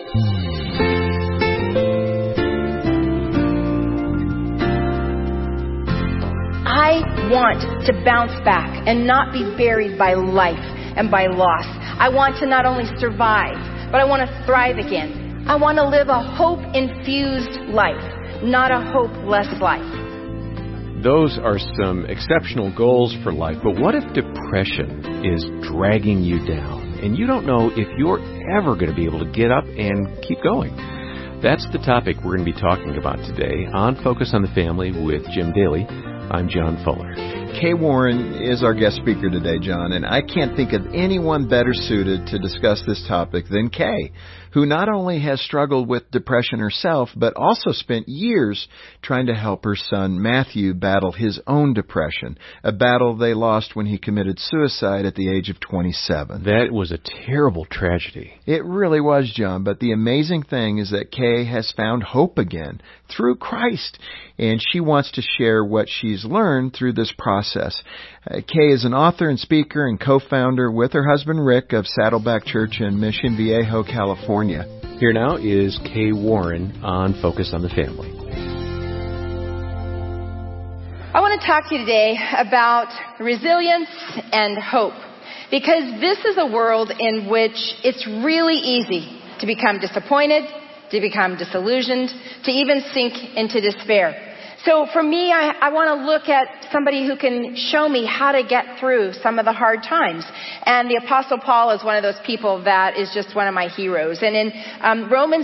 I want to bounce back and not be buried by life and by loss. I want to not only survive, but I want to thrive again. I want to live a hope-infused life, not a hopeless life. Those are some exceptional goals for life, but what if depression is dragging you down and you don't know if you're ever going to be able to get up and keep going? That's the topic we're going to be talking about today on Focus on the Family with Jim Daly. I'm John Fuller. Kay Warren is our guest speaker today, John, and I can't think of anyone better suited to discuss this topic than Kay, who not only has struggled with depression herself, but also spent years trying to help her son Matthew battle his own depression, a battle they lost when he committed suicide at the age of 27. That was a terrible tragedy. It really was, John, but the amazing thing is that Kay has found hope again through Christ, and she wants to share what she's learned through this process. Kay is an author and speaker and co-founder with her husband Rick of Saddleback Church in Mission Viejo, California. Here now is Kay Warren on Focus on the Family. I want to talk to you today about resilience and hope, because this is a world in which it's really easy to become disappointed, to become disillusioned, to even sink into despair. So for me, I want to look at somebody who can show me how to get through some of the hard times. And the Apostle Paul is one of those people that is just one of my heroes. And in Romans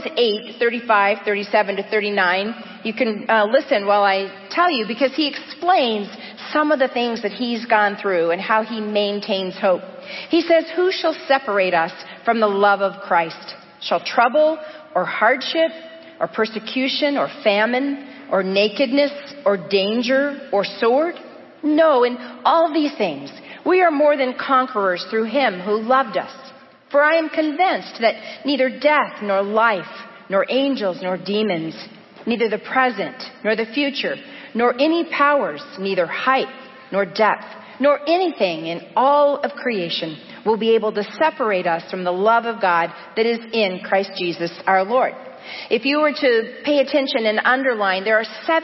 8:35, 37 to 39, you can listen while I tell you, because he explains some of the things that he's gone through and how he maintains hope. He says, "Who shall separate us from the love of Christ? Shall trouble or hardship or persecution or famine or nakedness or danger or sword? No, in all these things we are more than conquerors through him who loved us. For I am convinced that neither death nor life, nor angels nor demons, neither the present nor the future, nor any powers, neither height nor depth, nor anything in all of creation will be able to separate us from the love of God that is in Christ Jesus our Lord." If you were to pay attention and underline, there are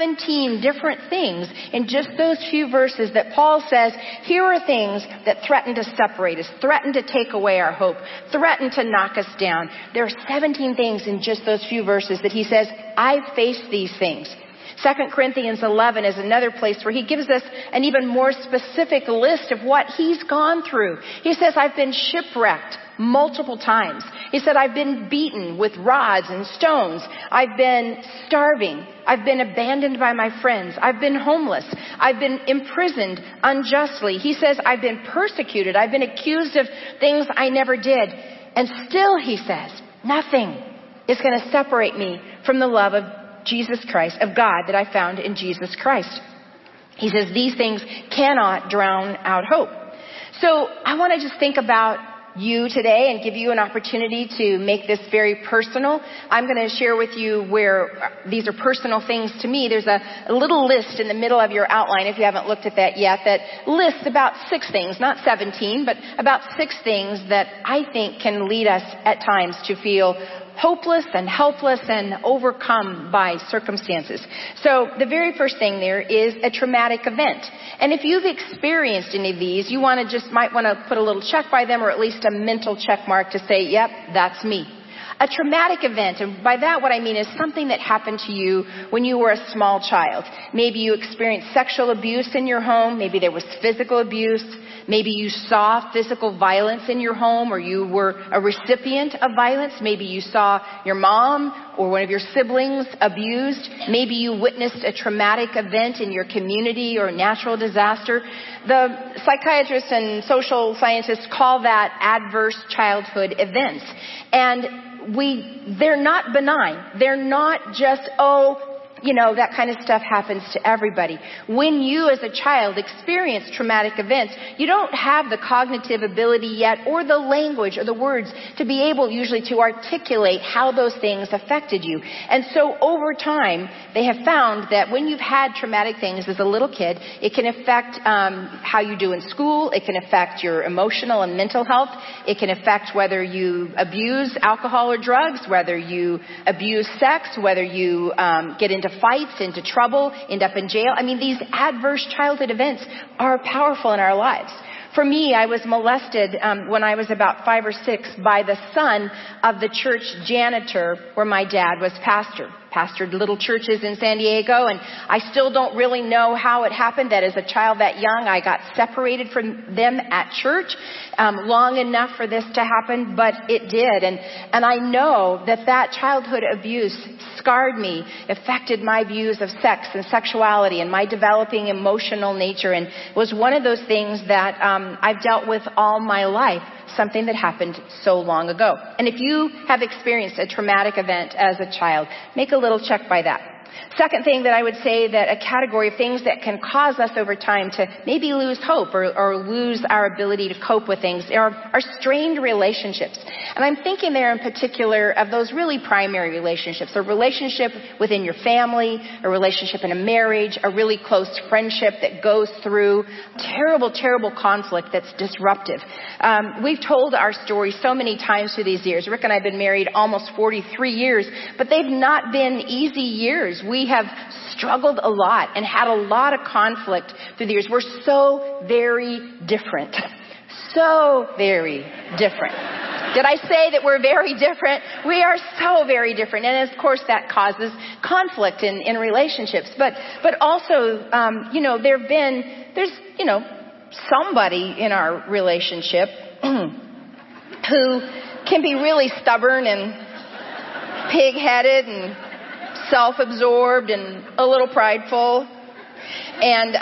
17 different things in just those few verses that Paul says, here are things that threaten to separate us, threaten to take away our hope, threaten to knock us down. There are 17 things in just those few verses that he says, I've faced these things. 2 Corinthians 11 is another place where he gives us an even more specific list of what he's gone through. He says, I've been shipwrecked multiple times. He said, I've been beaten with rods and stones. I've been starving. I've been abandoned by my friends. I've been homeless. I've been imprisoned unjustly. He says, I've been persecuted. I've been accused of things I never did. And still, he says, nothing is going to separate me from the love of Jesus Christ, of God that I found in Jesus Christ. He says these things cannot drown out hope. So I want to just think about you today and give you an opportunity to make this very personal. I'm going to share with you where these are personal things to me. There's a little list in the middle of your outline, if you haven't looked at that yet, that lists about 6 things, not 17, but about 6 things that I think can lead us at times to feel hopeless and helpless and overcome by circumstances. So the very first thing there is a traumatic event. And if you've experienced any of these, you might want to put a little check by them, or at least a mental check mark to say, yep, that's me. A traumatic event, and by that what I mean is something that happened to you when you were a small child. Maybe you experienced sexual abuse in your home. Maybe there was physical abuse. Maybe you saw physical violence in your home, or you were a recipient of violence. Maybe you saw your mom or one of your siblings abused. Maybe you witnessed a traumatic event in your community or natural disaster. The psychiatrists and social scientists call that adverse childhood events. And they're not benign. They're not just, that kind of stuff happens to everybody. When you as a child experience traumatic events, you don't have the cognitive ability yet or the language or the words to be able usually to articulate how those things affected you. And so over time, they have found that when you've had traumatic things as a little kid, it can affect how you do in school. It can affect your emotional and mental health. It can affect whether you abuse alcohol or drugs, whether you abuse sex, whether you get into fights, into trouble, end up in jail. I mean, these adverse childhood events are powerful in our lives. For me, I was molested when I was about 5 or 6 by the son of the church janitor where my dad was pastored little churches in San Diego, and I still don't really know how it happened that as a child that young I got separated from them at church long enough for this to happen, but it did. And I know that childhood abuse scarred me, affected my views of sex and sexuality and my developing emotional nature, and was one of those things that I've dealt with all my life, something that happened so long ago. And if you have experienced a traumatic event as a child, make a little check by that. Second thing that I would say, that a category of things that can cause us over time to maybe lose hope or lose our ability to cope with things are strained relationships. And I'm thinking there in particular of those really primary relationships, a relationship within your family, a relationship in a marriage, a really close friendship that goes through terrible, terrible conflict that's disruptive. We've told our story so many times through these years. Rick and I have been married almost 43 years, but they've not been easy years. We have struggled a lot and had a lot of conflict through the years. We're so very different. So very different. Did I say that we're very different? We are so very different. And of course that causes conflict in relationships. But also, there's somebody in our relationship who can be really stubborn and pig-headed and self-absorbed and a little prideful. And,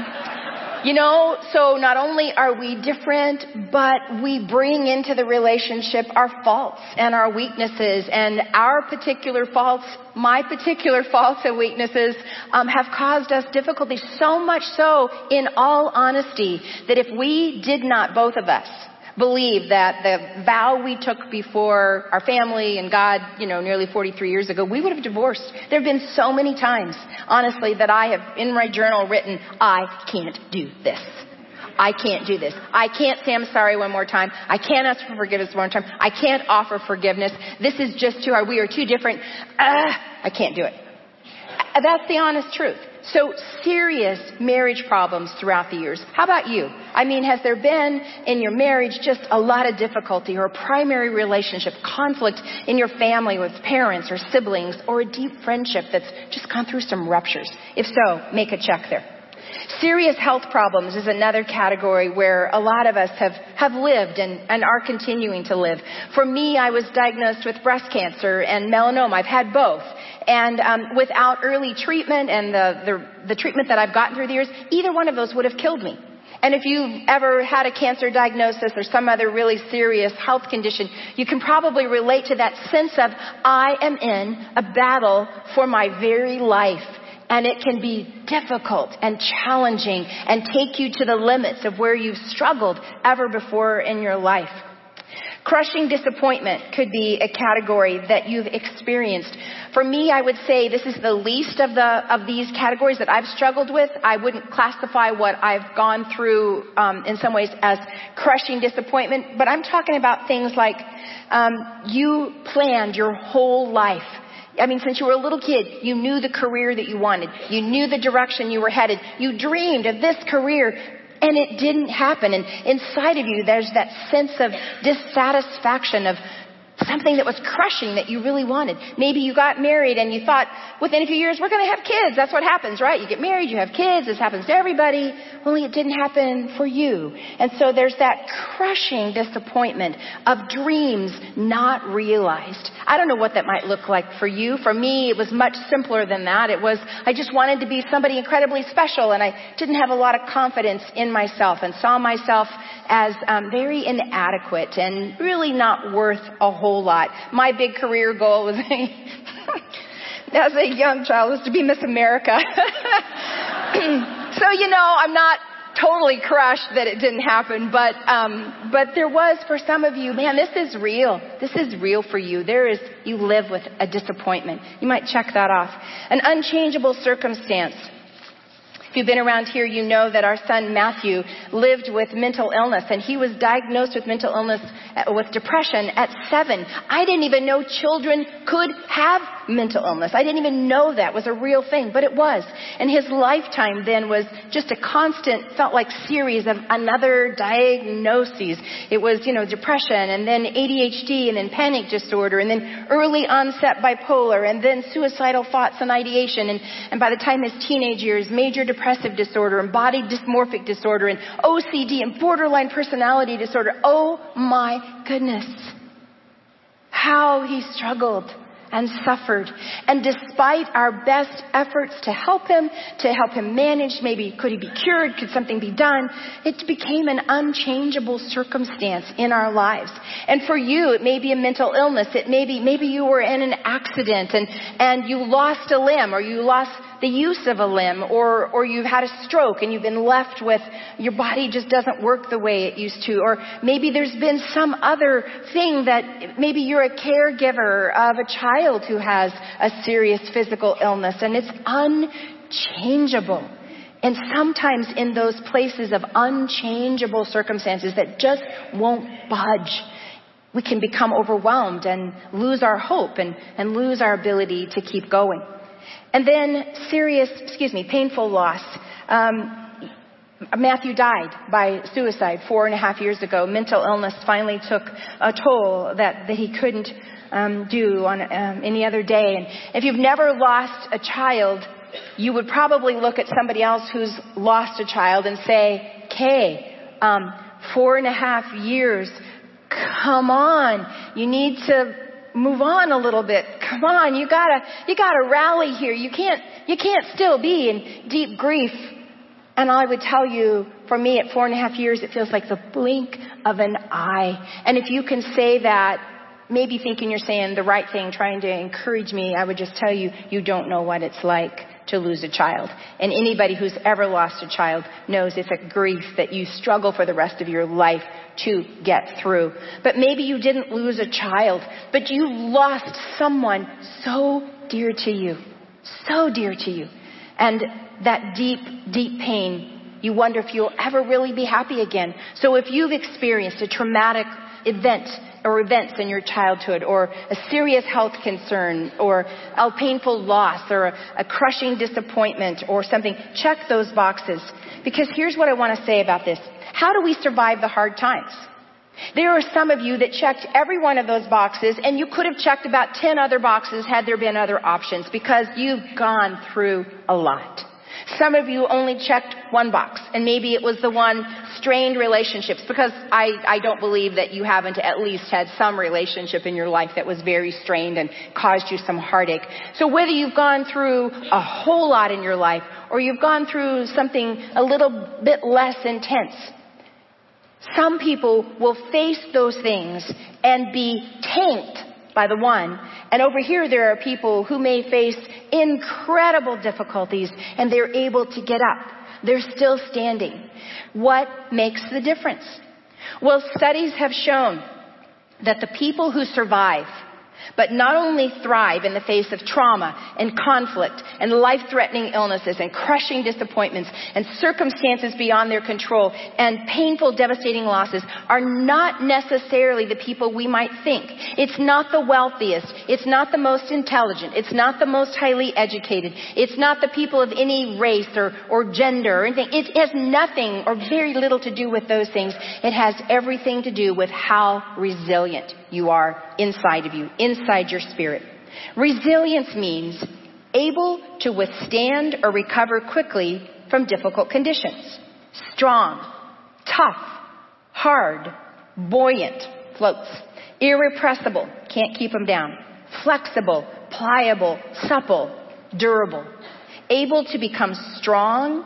so not only are we different, but we bring into the relationship our faults and our weaknesses, and our particular faults, my particular faults and weaknesses, have caused us difficulty. So much so, in all honesty, that if we did not, both of us, believe that the vow we took before our family and God, nearly 43 years ago, we would have divorced. There have been so many times, honestly, that I have in my journal written, I can't do this. I can't do this. I can't say I'm sorry one more time. I can't ask for forgiveness one more time. I can't offer forgiveness. This is just too hard. We are too different. I can't do it. That's the honest truth. So serious marriage problems throughout the years. How about you? I mean, has there been in your marriage just a lot of difficulty or a primary relationship, conflict in your family with parents or siblings, or a deep friendship that's just gone through some ruptures? If so, make a check there. Serious health problems is another category where a lot of us have lived and are continuing to live. For me, I was diagnosed with breast cancer and melanoma. I've had both. And without early treatment and the treatment that I've gotten through the years, either one of those would have killed me. And if you've ever had a cancer diagnosis or some other really serious health condition, you can probably relate to that sense of, I am in a battle for my very life. And it can be difficult and challenging and take you to the limits of where you've struggled ever before in your life. Crushing disappointment could be a category that you've experienced. For me, I would say this is the least of these categories that I've struggled with. I wouldn't classify what I've gone through in some ways as crushing disappointment, but I'm talking about things like you planned your whole life. I mean, since you were a little kid, you knew the career that you wanted. You knew the direction you were headed. You dreamed of this career, and it didn't happen. And inside of you, there's that sense of dissatisfaction, of something that was crushing that you really wanted. Maybe you got married and you thought, within a few years, we're going to have kids. That's what happens, right? You get married, you have kids. This happens to everybody. Only it didn't happen for you. And so there's that crushing disappointment of dreams not realized. I don't know what that might look like for you. For me, it was much simpler than that. It was, I just wanted to be somebody incredibly special, and I didn't have a lot of confidence in myself and saw myself as very inadequate and really not worth a whole lot. My big career goal was as a young child was to be Miss America. So, I'm not totally crushed that it didn't happen, but there was, for some of you, man, this is real. This is real for you. You live with a disappointment. You might check that off. An unchangeable circumstance. If you've been around here, you know that our son Matthew lived with mental illness, and he was diagnosed with mental illness, with depression at 7. I didn't even know children could have mental illness. I didn't even know that was a real thing, but it was. And his lifetime then was just a constant, felt like series of another diagnoses. It was, depression, and then ADHD, and then panic disorder, and then early onset bipolar, and then suicidal thoughts and ideation. And by the time his teenage years, major depressive disorder, and body dysmorphic disorder, and OCD, and borderline personality disorder. Oh my goodness. How he struggled and suffered. And despite our best efforts to help him manage, maybe could he be cured, could something be done, it became an unchangeable circumstance in our lives. And for you, it may be a mental illness. It may be, maybe you were in an accident and you lost a limb, or you lost the use of a limb, or you've had a stroke and you've been left with, your body just doesn't work the way it used to. Or maybe there's been some other thing that maybe you're a caregiver of a child who has a serious physical illness, and it's unchangeable. And sometimes in those places of unchangeable circumstances that just won't budge, we can become overwhelmed and lose our hope and lose our ability to keep going. And then painful loss. Matthew died by suicide 4.5 years ago. Mental illness finally took a toll that he couldn't do on any other day. And if you've never lost a child, you would probably look at somebody else who's lost a child and say, "Kay, 4.5 years, come on, you need to move on a little bit. Come on, you gotta rally here. You can't still be in deep grief." And I would tell you, for me at 4.5 years, it feels like the blink of an eye. And if you can say that, maybe thinking you're saying the right thing, trying to encourage me, I would just tell you, you don't know what it's like to lose a child. And anybody who's ever lost a child knows it's a grief that you struggle for the rest of your life to get through. But maybe you didn't lose a child, but you lost someone so dear to you. So dear to you. And that deep, deep pain, you wonder if you'll ever really be happy again. So if you've experienced a traumatic event or events in your childhood, or a serious health concern, or a painful loss, or a crushing disappointment, or something, check those boxes. Because here's what I want to say about this. How do we survive the hard times? There are some of you that checked every one of those boxes, and you could have checked about 10 other boxes had there been other options, because you've gone through a lot. Some of you only checked one box, and maybe it was the one strained relationships, because I don't believe that you haven't at least had some relationship in your life that was very strained and caused you some heartache. So whether you've gone through a whole lot in your life, or you've gone through something a little bit less intense, some people will face those things and be tanked by the one. And over here there are people who may face incredible difficulties and they're able to get up. They're still standing. What makes the difference? Well, studies have shown that the people who survive, but not only thrive in the face of trauma and conflict and life-threatening illnesses and crushing disappointments and circumstances beyond their control and painful, devastating losses, are not necessarily the people we might think. It's not the wealthiest. It's not the most intelligent. It's not the most highly educated. It's not the people of any race or gender or anything. It has nothing or very little to do with those things. It has everything to do with how resilient you are inside of you, inside your spirit. Resilience means able to withstand or recover quickly from difficult conditions. Strong, tough, hard, buoyant, floats. Irrepressible, can't keep them down. Flexible, pliable, supple, durable. Able to become strong,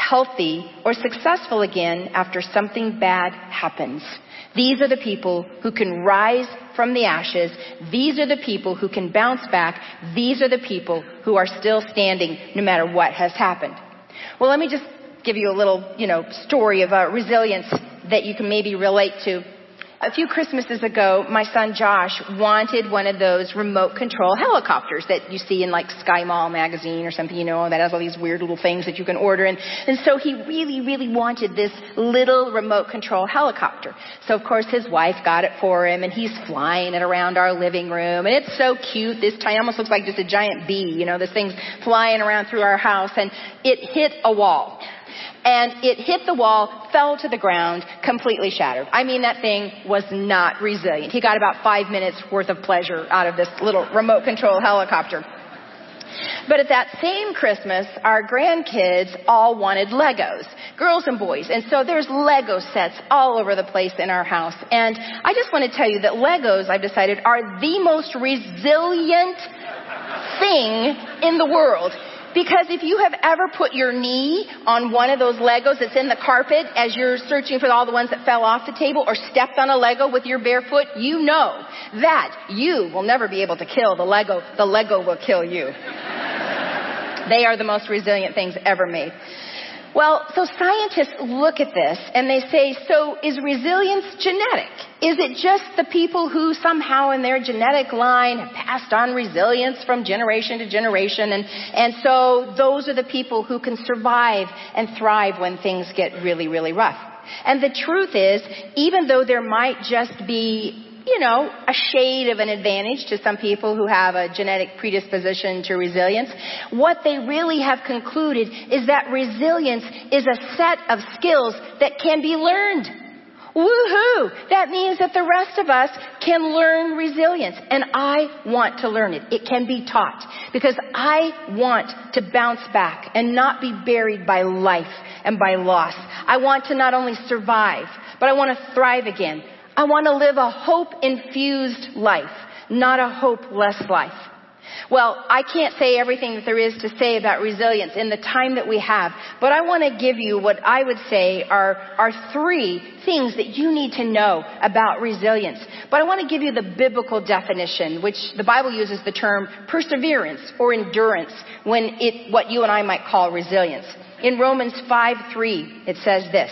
healthy, or successful again after something bad happens. These are the people who can rise from the ashes. These are the people who can bounce back. These are the people who are still standing no matter what has happened. Well, let me just give you a little, story of resilience that you can maybe relate to. A few Christmases ago, my son Josh wanted one of those remote control helicopters that you see in like Sky Mall magazine or something, that has all these weird little things that you can order. And so he really, really wanted this little remote control helicopter. So of course his wife got it for him, and he's flying it around our living room. And it's so cute. This tiny, almost looks like just a giant bee, this thing's flying around through our house. And it hit a wall. And it hit the wall, fell to the ground, completely shattered. I mean, that thing was not resilient. He got about 5 minutes worth of pleasure out of this little remote control helicopter. But at that same Christmas, our grandkids all wanted Legos, girls and boys. And so there's Lego sets all over the place in our house. And I just want to tell you that Legos, I've decided, are the most resilient thing in the world. Because if you have ever put your knee on one of those Legos that's in the carpet as you're searching for all the ones that fell off the table, or stepped on a Lego with your bare foot, you know that you will never be able to kill the Lego. The Lego will kill you. They are the most resilient things ever made. Well, so scientists look at this and they say, so is resilience genetic? Is it just the people who somehow in their genetic line have passed on resilience from generation to generation? And so those are the people who can survive and thrive when things get really, really rough. And the truth is, even though there might just be a shade of an advantage to some people who have a genetic predisposition to resilience, what they really have concluded is that resilience is a set of skills that can be learned. Woohoo! That means that the rest of us can learn resilience. And I want to learn it. It can be taught. Because I want to bounce back and not be buried by life and by loss. I want to not only survive, but I want to thrive again. I want to live a hope-infused life, not a hopeless life. Well, I can't say everything that there is to say about resilience in the time that we have, but I want to give you what I would say are 3 things that you need to know about resilience. But I want to give you the biblical definition, which the Bible uses the term perseverance or endurance when what you and I might call resilience. In Romans 5:3, it says this: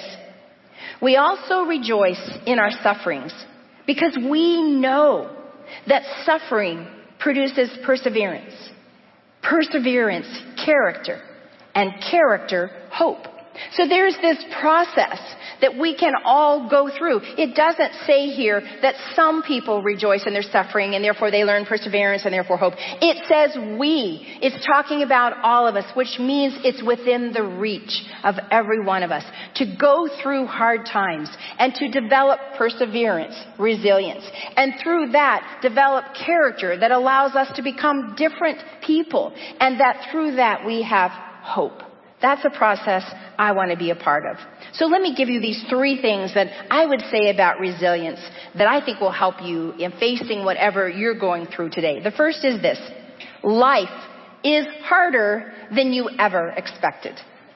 we also rejoice in our sufferings because we know that suffering produces perseverance. Perseverance, character, and character, hope. So there's this process that we can all go through. It doesn't say here that some people rejoice in their suffering and therefore they learn perseverance and therefore hope. It says we. It's talking about all of us, which means it's within the reach of every one of us to go through hard times and to develop perseverance, resilience, and through that develop character that allows us to become different people, and that through that we have hope. That's a process I want to be a part of. So let me give you these 3 things that I would say about resilience that I think will help you in facing whatever you're going through today. The first is this: life is harder than you ever expected.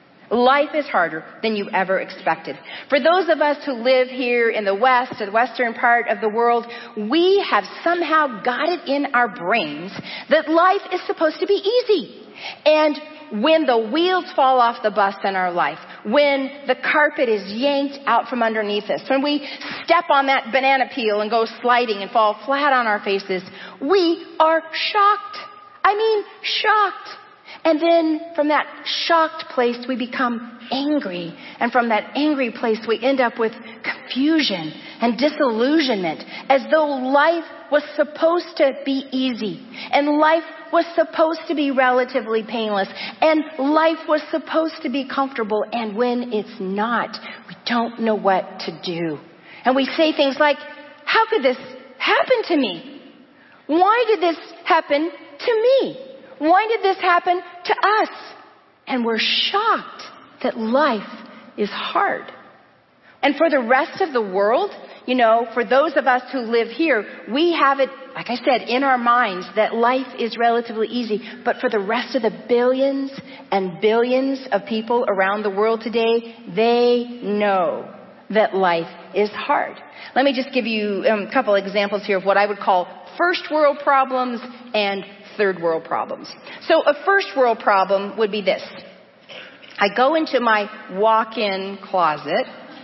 Life is harder than you ever expected. For those of us who live here in the West, the western part of the world, we have somehow got it in our brains that life is supposed to be easy. And when the wheels fall off the bus in our life, when the carpet is yanked out from underneath us, when we step on that banana peel and go sliding and fall flat on our faces, we are shocked. I mean, shocked. And then from that shocked place, we become angry. And from that angry place, we end up with confusion and disillusionment, as though life was supposed to be easy, and life was supposed to be relatively painless, and life was supposed to be comfortable. And when it's not, we don't know what to do. And we say things like, how could this happen to me? Why did this happen to me? Why did this happen to us? And we're shocked that life is hard. And for the rest of the world, For those of us who live here, we have it, like I said, in our minds that life is relatively easy. But for the rest of the billions and billions of people around the world today, they know that life is hard. Let me just give you a couple examples here of what I would call first world problems and third world problems. So a first world problem would be this. I go into my walk-in closet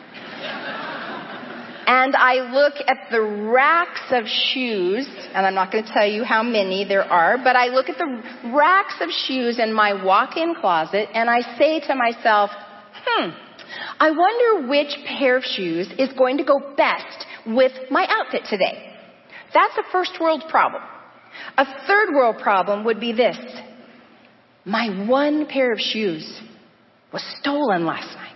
and I look at the racks of shoes, and I'm not going to tell you how many there are, but I look at the racks of shoes in my walk-in closet and I say to myself, I wonder which pair of shoes is going to go best with my outfit today. That's a first world problem. A third world problem would be this. My one pair of shoes was stolen last night.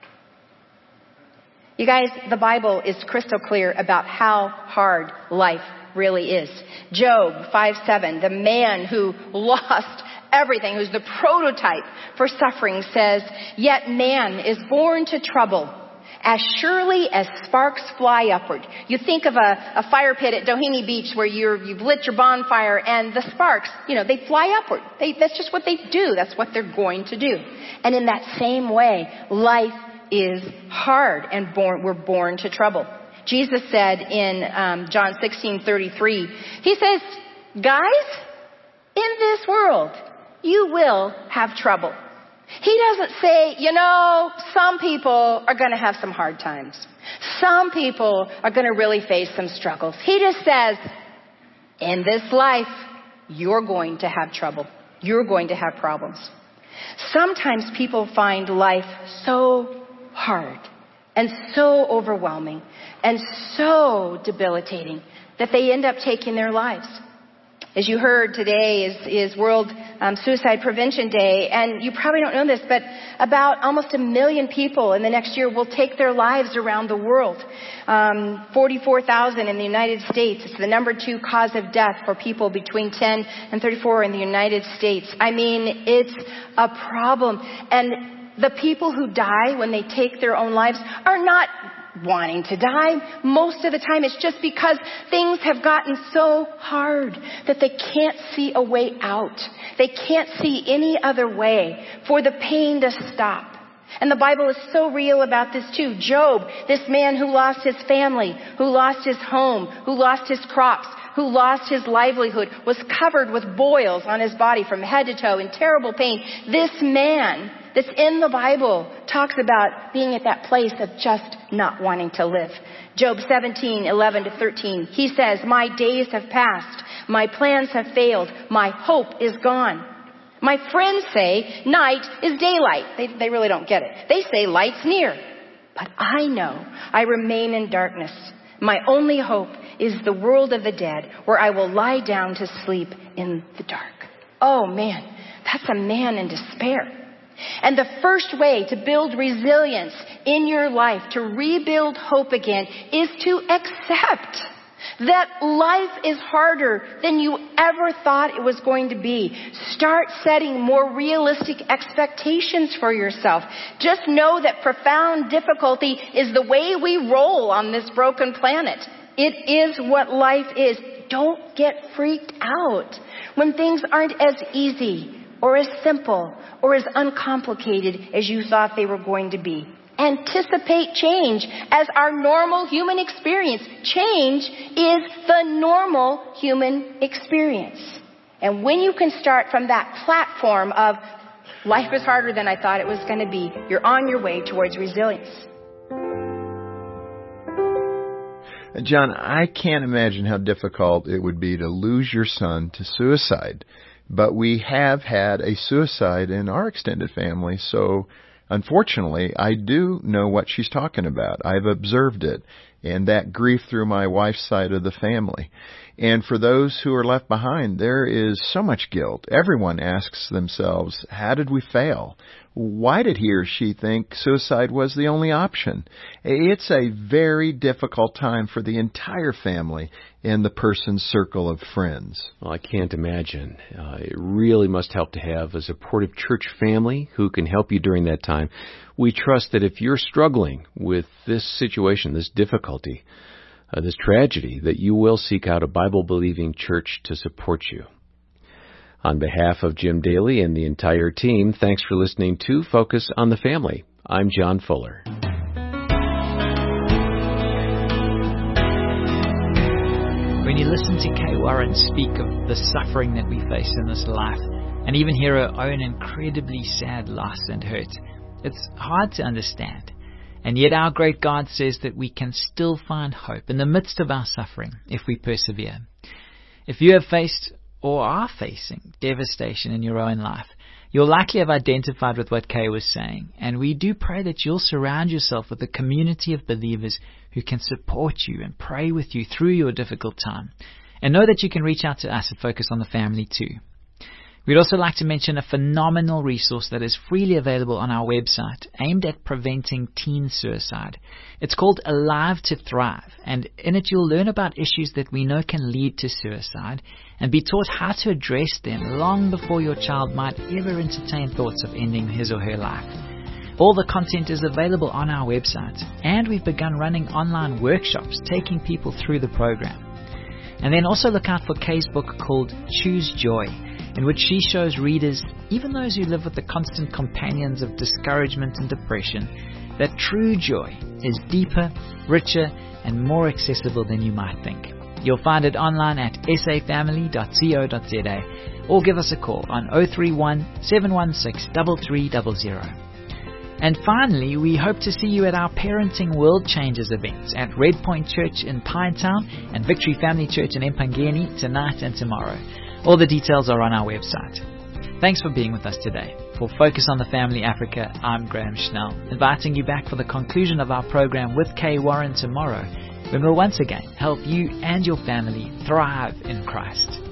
You guys, the Bible is crystal clear about how hard life really is. Job 5:7, the man who lost everything, who's the prototype for suffering, says, "Yet man is born to trouble as surely as sparks fly upward." You think of a fire pit at Doheny Beach where you've lit your bonfire and the sparks, they fly upward. That's just what they do. That's what they're going to do. And in that same way, life is hard and we're born to trouble. Jesus said in John 16:33, he says, guys, in this world, you will have trouble. He doesn't say, some people are going to have some hard times. Some people are going to really face some struggles. He just says, in this life, you're going to have trouble. You're going to have problems. Sometimes people find life so hard and so overwhelming and so debilitating that they end up taking their lives. As you heard, today is World Suicide Prevention Day, and you probably don't know this, but about almost 1 million people in the next year will take their lives around the world. 44,000 in the United States. It's the number 2 cause of death for people between 10 and 34 in the United States. I mean, it's a problem. And the people who die when they take their own lives are not wanting to die. Most of the time it's just because things have gotten so hard that they can't see a way out. They can't see any other way for the pain to stop. And the Bible is so real about this too. Job, this man who lost his family, who lost his home, who lost his crops, who lost his livelihood, was covered with boils on his body from head to toe in terrible pain. This man that's in the Bible talks about being at that place of just not wanting to live. Job 17:11-13. He says, "My days have passed. My plans have failed. My hope is gone. My friends say night is daylight." They really don't get it. They say light's near. But I know I remain in darkness. My only hope is the world of the dead, where I will lie down to sleep in the dark. Oh man, that's a man in despair. And the first way to build resilience in your life, to rebuild hope again, is to accept that life is harder than you ever thought it was going to be. Start setting more realistic expectations for yourself. Just know that profound difficulty is the way we roll on this broken planet. It is what life is. Don't get freaked out when things aren't as easy or as simple or as uncomplicated as you thought they were going to be. Anticipate change as our normal human experience. Change is the normal human experience. And when you can start from that platform of life is harder than I thought it was going to be, you're on your way towards resilience. John, I can't imagine how difficult it would be to lose your son to suicide. But we have had a suicide in our extended family, so unfortunately, I do know what she's talking about. I've observed it, and that grief through my wife's side of the family. And for those who are left behind, there is so much guilt. Everyone asks themselves, how did we fail? Why did he or she think suicide was the only option? It's a very difficult time for the entire family and the person's circle of friends. Well, I can't imagine. It really must help to have a supportive church family who can help you during that time. We trust that if you're struggling with this situation, this difficulty, this tragedy, that you will seek out a Bible-believing church to support you. On behalf of Jim Daly and the entire team, thanks for listening to Focus on the Family. I'm John Fuller. When you listen to Kay Warren speak of the suffering that we face in this life, and even hear her own incredibly sad loss and hurt, it's hard to understand. And yet our great God says that we can still find hope in the midst of our suffering if we persevere. If you have faced or are facing devastation in your own life, you'll likely have identified with what Kay was saying, and we do pray that you'll surround yourself with a community of believers who can support you and pray with you through your difficult time. And know that you can reach out to us at Focus on the Family too. We'd also like to mention a phenomenal resource that is freely available on our website aimed at preventing teen suicide. It's called Alive to Thrive, and in it you'll learn about issues that we know can lead to suicide and be taught how to address them long before your child might ever entertain thoughts of ending his or her life. All the content is available on our website, and we've begun running online workshops taking people through the program. And then also look out for Kay's book called Choose Joy, in which she shows readers, even those who live with the constant companions of discouragement and depression, that true joy is deeper, richer, and more accessible than you might think. You'll find it online at safamily.co.za or give us a call on 031 716 3300. And finally, we hope to see you at our Parenting World Changers events at Red Point Church in Pinetown and Victory Family Church in Empangeni tonight and tomorrow. All the details are on our website. Thanks for being with us today. For Focus on the Family Africa, I'm Graham Schnell, inviting you back for the conclusion of our program with Kay Warren tomorrow, when we'll once again help you and your family thrive in Christ.